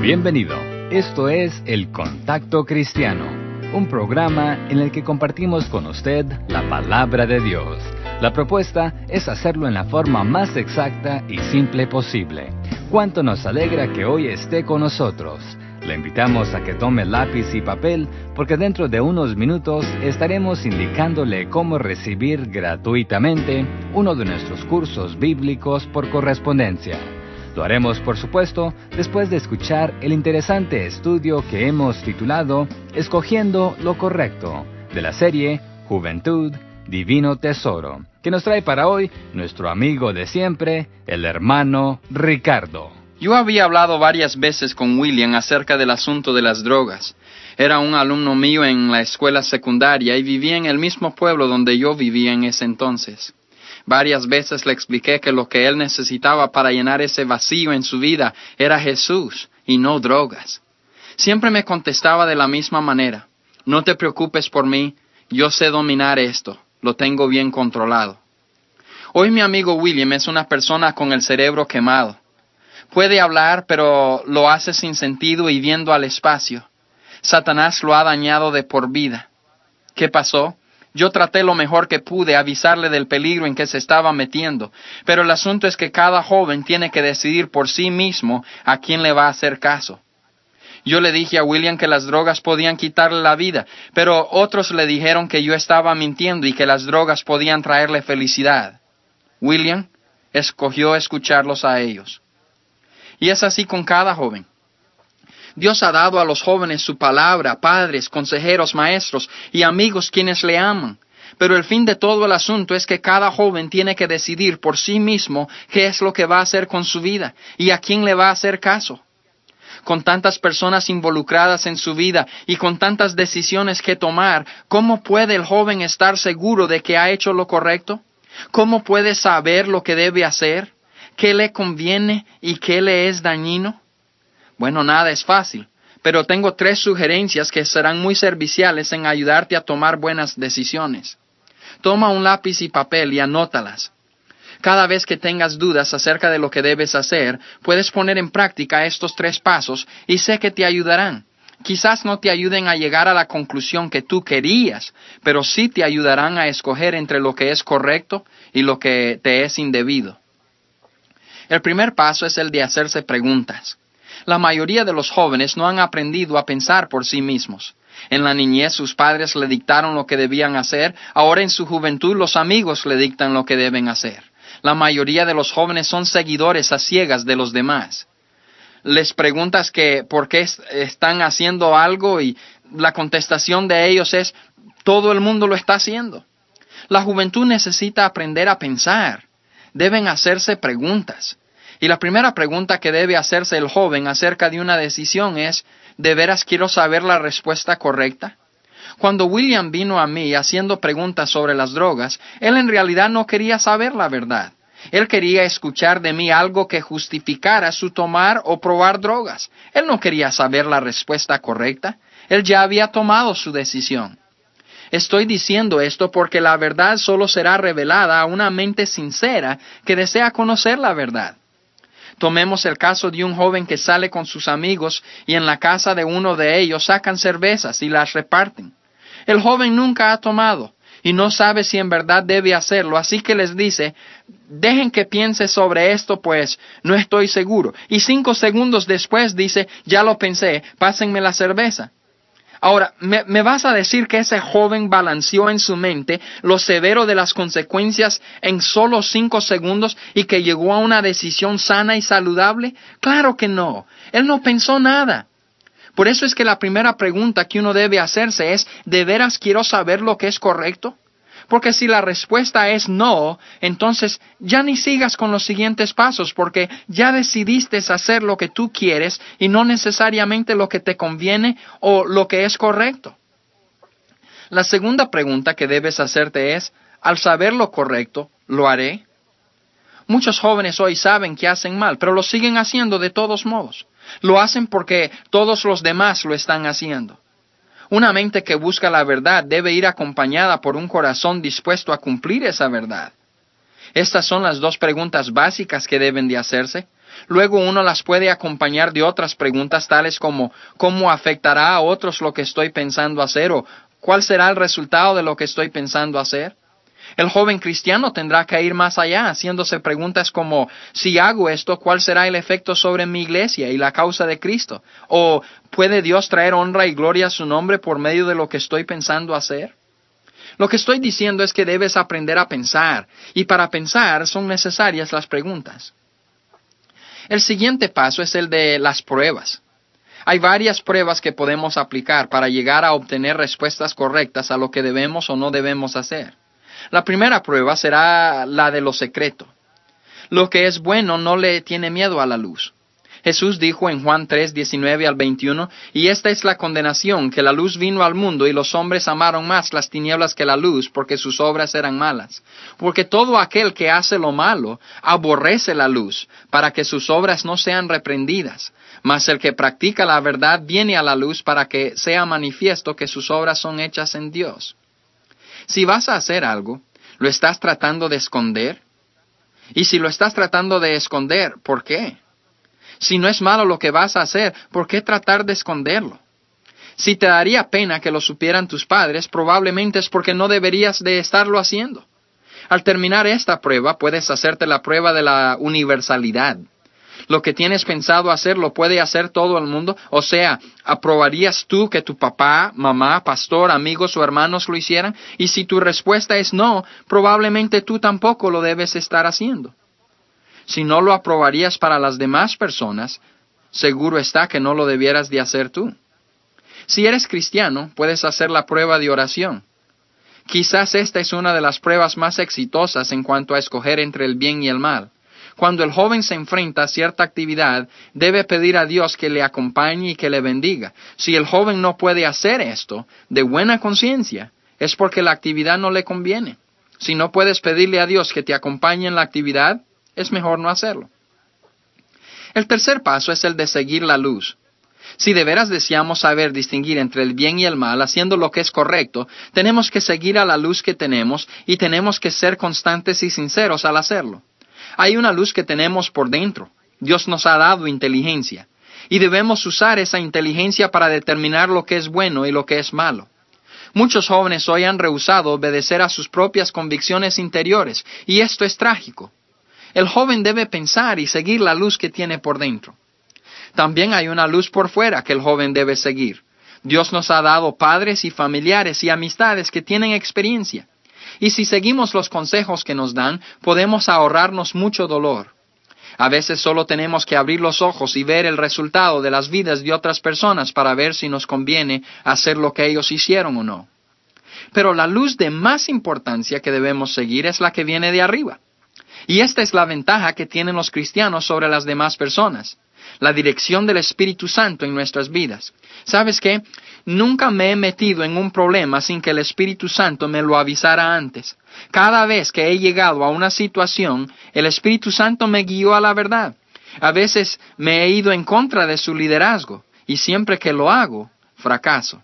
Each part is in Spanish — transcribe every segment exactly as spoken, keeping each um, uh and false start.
Bienvenido. Esto es El Contacto Cristiano, un programa en el que compartimos con usted la palabra de Dios. La propuesta es hacerlo en la forma más exacta y simple posible. Cuánto nos alegra que hoy esté con nosotros. Le invitamos a que tome lápiz y papel, porque dentro de unos minutos estaremos indicándole cómo recibir gratuitamente uno de nuestros cursos bíblicos por correspondencia. Lo haremos, por supuesto, después de escuchar el interesante estudio que hemos titulado Escogiendo lo Correcto, de la serie Juventud, Divino Tesoro, que nos trae para hoy nuestro amigo de siempre, el hermano Ricardo. Yo había hablado varias veces con William acerca del asunto de las drogas. Era un alumno mío en la escuela secundaria y vivía en el mismo pueblo donde yo vivía en ese entonces. Varias veces le expliqué que lo que él necesitaba para llenar ese vacío en su vida era Jesús y no drogas. Siempre me contestaba de la misma manera: no te preocupes por mí, yo sé dominar esto, lo tengo bien controlado. Hoy mi amigo William es una persona con el cerebro quemado. Puede hablar, pero lo hace sin sentido y viendo al espacio. Satanás lo ha dañado de por vida. ¿Qué pasó? Yo traté lo mejor que pude avisarle del peligro en que se estaba metiendo, pero el asunto es que cada joven tiene que decidir por sí mismo a quién le va a hacer caso. Yo le dije a William que las drogas podían quitarle la vida, pero otros le dijeron que yo estaba mintiendo y que las drogas podían traerle felicidad. William escogió escucharlos a ellos. Y es así con cada joven. Dios ha dado a los jóvenes su palabra, padres, consejeros, maestros y amigos quienes le aman. Pero el fin de todo el asunto es que cada joven tiene que decidir por sí mismo qué es lo que va a hacer con su vida y a quién le va a hacer caso. Con tantas personas involucradas en su vida y con tantas decisiones que tomar, ¿cómo puede el joven estar seguro de que ha hecho lo correcto? ¿Cómo puede saber lo que debe hacer? ¿Qué le conviene y qué le es dañino? Bueno, nada es fácil, pero tengo tres sugerencias que serán muy serviciales en ayudarte a tomar buenas decisiones. Toma un lápiz y papel y anótalas. Cada vez que tengas dudas acerca de lo que debes hacer, puedes poner en práctica estos tres pasos y sé que te ayudarán. Quizás no te ayuden a llegar a la conclusión que tú querías, pero sí te ayudarán a escoger entre lo que es correcto y lo que te es indebido. El primer paso es el de hacerse preguntas. La mayoría de los jóvenes no han aprendido a pensar por sí mismos. En la niñez sus padres le dictaron lo que debían hacer, ahora en su juventud los amigos le dictan lo que deben hacer. La mayoría de los jóvenes son seguidores a ciegas de los demás. Les preguntas que por qué están haciendo algo y la contestación de ellos es: todo el mundo lo está haciendo. La juventud necesita aprender a pensar. Deben hacerse preguntas. Y la primera pregunta que debe hacerse el joven acerca de una decisión es: ¿de veras quiero saber la respuesta correcta? Cuando William vino a mí haciendo preguntas sobre las drogas, él en realidad no quería saber la verdad. Él quería escuchar de mí algo que justificara su tomar o probar drogas. Él no quería saber la respuesta correcta. Él ya había tomado su decisión. Estoy diciendo esto porque la verdad solo será revelada a una mente sincera que desea conocer la verdad. Tomemos el caso de un joven que sale con sus amigos y en la casa de uno de ellos sacan cervezas y las reparten. El joven nunca ha tomado y no sabe si en verdad debe hacerlo, así que les dice: dejen que piense sobre esto, pues no estoy seguro. Y cinco segundos después dice: ya lo pensé, pásenme la cerveza. Ahora, ¿me, ¿me vas a decir que ese joven balanceó en su mente lo severo de las consecuencias en solo cinco segundos y que llegó a una decisión sana y saludable? Claro que no. Él no pensó nada. Por eso es que la primera pregunta que uno debe hacerse es: ¿de veras quiero saber lo que es correcto? Porque si la respuesta es no, entonces ya ni sigas con los siguientes pasos, porque ya decidiste hacer lo que tú quieres y no necesariamente lo que te conviene o lo que es correcto. La segunda pregunta que debes hacerte es: al saber lo correcto, ¿lo haré? Muchos jóvenes hoy saben que hacen mal, pero lo siguen haciendo de todos modos. Lo hacen porque todos los demás lo están haciendo. Una mente que busca la verdad debe ir acompañada por un corazón dispuesto a cumplir esa verdad. Estas son las dos preguntas básicas que deben de hacerse. Luego uno las puede acompañar de otras preguntas tales como ¿cómo afectará a otros lo que estoy pensando hacer? O ¿cuál será el resultado de lo que estoy pensando hacer? El joven cristiano tendrá que ir más allá, haciéndose preguntas como si hago esto, ¿cuál será el efecto sobre mi iglesia y la causa de Cristo? ¿O puede Dios traer honra y gloria a su nombre por medio de lo que estoy pensando hacer? Lo que estoy diciendo es que debes aprender a pensar, y para pensar son necesarias las preguntas. El siguiente paso es el de las pruebas. Hay varias pruebas que podemos aplicar para llegar a obtener respuestas correctas a lo que debemos o no debemos hacer. La primera prueba será la de lo secreto. Lo que es bueno no le tiene miedo a la luz. Jesús dijo en Juan tres, diecinueve al veintiuno, y esta es la condenación, que la luz vino al mundo y los hombres amaron más las tinieblas que la luz, porque sus obras eran malas. Porque todo aquel que hace lo malo aborrece la luz, para que sus obras no sean reprendidas. Mas el que practica la verdad viene a la luz para que sea manifiesto que sus obras son hechas en Dios. Si vas a hacer algo, ¿lo estás tratando de esconder? Y si lo estás tratando de esconder, ¿por qué? Si no es malo lo que vas a hacer, ¿por qué tratar de esconderlo? Si te daría pena que lo supieran tus padres, probablemente es porque no deberías de estarlo haciendo. Al terminar esta prueba, puedes hacerte la prueba de la universalidad. Lo que tienes pensado hacer lo puede hacer todo el mundo. O sea, ¿aprobarías tú que tu papá, mamá, pastor, amigos o hermanos lo hicieran? Y si tu respuesta es no, probablemente tú tampoco lo debes estar haciendo. Si no lo aprobarías para las demás personas, seguro está que no lo debieras de hacer tú. Si eres cristiano, puedes hacer la prueba de oración. Quizás esta es una de las pruebas más exitosas en cuanto a escoger entre el bien y el mal. Cuando el joven se enfrenta a cierta actividad, debe pedir a Dios que le acompañe y que le bendiga. Si el joven no puede hacer esto de buena conciencia, es porque la actividad no le conviene. Si no puedes pedirle a Dios que te acompañe en la actividad, es mejor no hacerlo. El tercer paso es el de seguir la luz. Si de veras deseamos saber distinguir entre el bien y el mal, haciendo lo que es correcto, tenemos que seguir a la luz que tenemos y tenemos que ser constantes y sinceros al hacerlo. Hay una luz que tenemos por dentro. Dios nos ha dado inteligencia y debemos usar esa inteligencia para determinar lo que es bueno y lo que es malo. Muchos jóvenes hoy han rehusado obedecer a sus propias convicciones interiores y esto es trágico. El joven debe pensar y seguir la luz que tiene por dentro. También hay una luz por fuera que el joven debe seguir. Dios nos ha dado padres y familiares y amistades que tienen experiencia. Y si seguimos los consejos que nos dan, podemos ahorrarnos mucho dolor. A veces solo tenemos que abrir los ojos y ver el resultado de las vidas de otras personas para ver si nos conviene hacer lo que ellos hicieron o no. Pero la luz de más importancia que debemos seguir es la que viene de arriba. Y esta es la ventaja que tienen los cristianos sobre las demás personas. La dirección del Espíritu Santo en nuestras vidas. ¿Sabes qué? Nunca me he metido en un problema sin que el Espíritu Santo me lo avisara antes. Cada vez que he llegado a una situación, el Espíritu Santo me guió a la verdad. A veces me he ido en contra de su liderazgo, y siempre que lo hago, fracaso.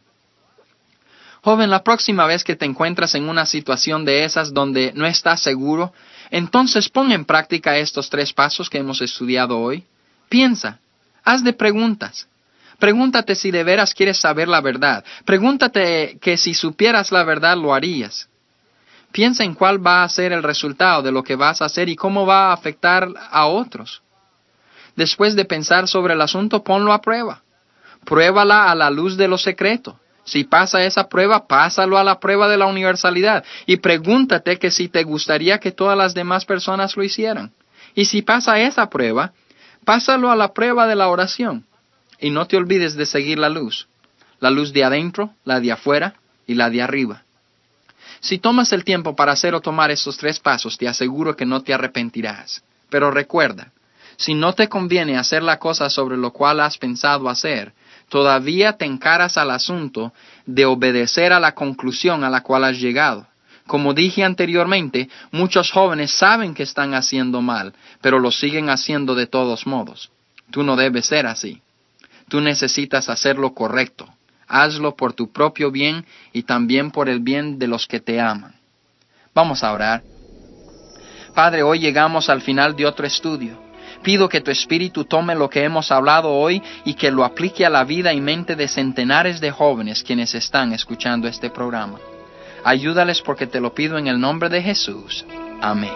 Joven, la próxima vez que te encuentras en una situación de esas donde no estás seguro, entonces pon en práctica estos tres pasos que hemos estudiado hoy. Piensa, haz de preguntas. Pregúntate si de veras quieres saber la verdad. Pregúntate que si supieras la verdad lo harías. Piensa en cuál va a ser el resultado de lo que vas a hacer y cómo va a afectar a otros. Después de pensar sobre el asunto, ponlo a prueba. Pruébala a la luz de lo secreto. Si pasa esa prueba, pásalo a la prueba de la universalidad. Y pregúntate que si te gustaría que todas las demás personas lo hicieran. Y si pasa esa prueba, pásalo a la prueba de la oración. Y no te olvides de seguir la luz. La luz de adentro, la de afuera y la de arriba. Si tomas el tiempo para hacer o tomar estos tres pasos, te aseguro que no te arrepentirás. Pero recuerda, si no te conviene hacer la cosa sobre lo cual has pensado hacer, todavía te encaras al asunto de obedecer a la conclusión a la cual has llegado. Como dije anteriormente, muchos jóvenes saben que están haciendo mal, pero lo siguen haciendo de todos modos. Tú no debes ser así. Tú necesitas hacer lo correcto. Hazlo por tu propio bien y también por el bien de los que te aman. Vamos a orar. Padre, hoy llegamos al final de otro estudio. Pido que tu Espíritu tome lo que hemos hablado hoy y que lo aplique a la vida y mente de centenares de jóvenes quienes están escuchando este programa. Ayúdales porque te lo pido en el nombre de Jesús. Amén.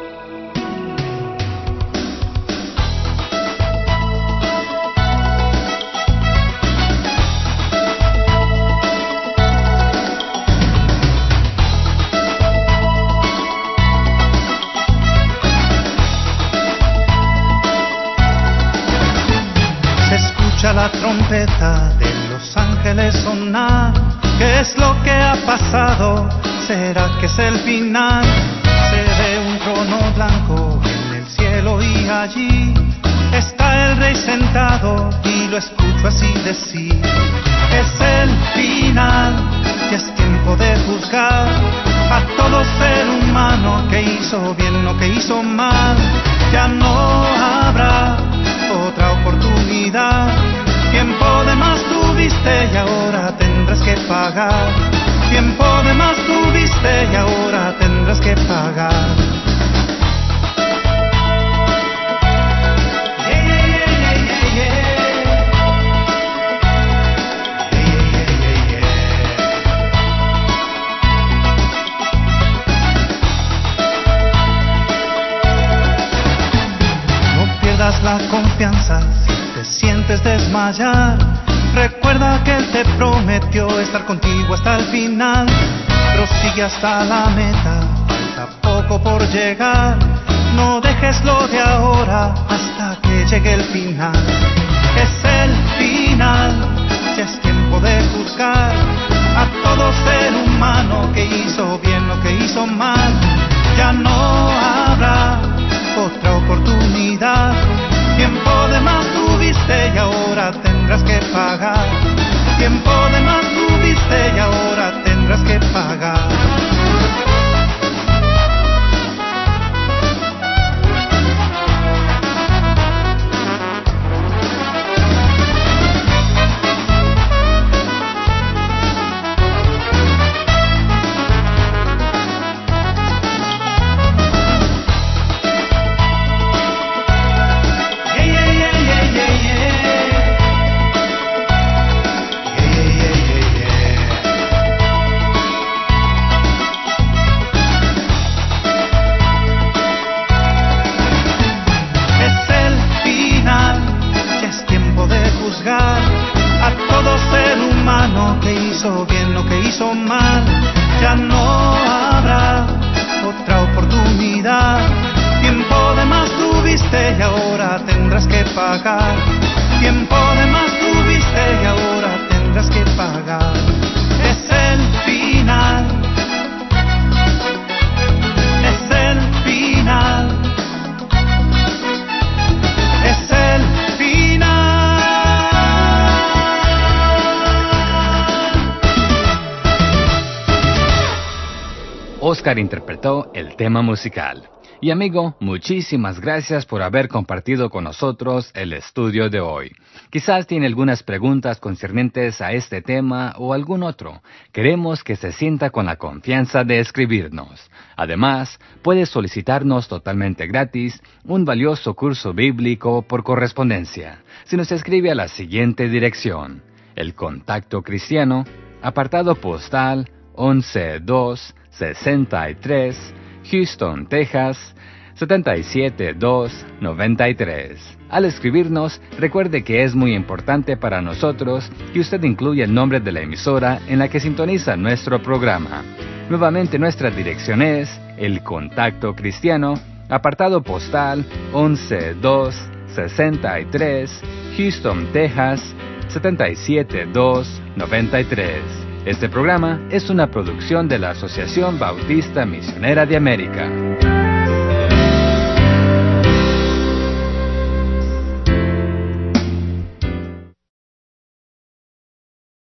La trompeta de los ángeles sonar. ¿Qué es lo que ha pasado? ¿Será que es el final? Se ve un trono blanco en el cielo y allí está el Rey sentado y lo escucho así decir: es el final, ya es tiempo de juzgar a todo ser humano que hizo bien o que hizo mal. Ya no habrá otra oportunidad. Tiempo de más tuviste y ahora tendrás que pagar. Tiempo de más tuviste y ahora tendrás que pagar. Yeah, yeah, yeah, yeah, yeah. Yeah, yeah, yeah, yeah. No pierdas la confianza. Te sientes desmayar, recuerda que Él te prometió estar contigo hasta el final. Prosigue hasta la meta, falta poco por llegar. No dejes lo de ahora hasta que llegue el final. Es el final, ya es tiempo de juzgar a todo ser humano que hizo bien o que hizo mal. Ya no habrá otra oportunidad. Tiempo de más tuviste y ahora tendrás que pagar. Tiempo de más tuviste y ahora tendrás que pagar. Tiempo de más tuviste y ahora tendrás que pagar. Es el final, es el final, es el final. Oscar interpretó el tema musical. Y amigo, muchísimas gracias por haber compartido con nosotros el estudio de hoy. Quizás tiene algunas preguntas concernientes a este tema o algún otro. Queremos que se sienta con la confianza de escribirnos. Además, puede solicitarnos totalmente gratis un valioso curso bíblico por correspondencia. Si nos escribe a la siguiente dirección: El Contacto Cristiano, apartado postal once dos sesenta y tres, Houston, Texas, setenta y siete dos noventa y tres. Al escribirnos, recuerde que es muy importante para nosotros que usted incluya el nombre de la emisora en la que sintoniza nuestro programa. Nuevamente nuestra dirección es El Contacto Cristiano, apartado postal once dos sesenta y tres, Houston, Texas, setenta y siete dos noventa y tres. Este programa es una producción de la Asociación Bautista Misionera de América.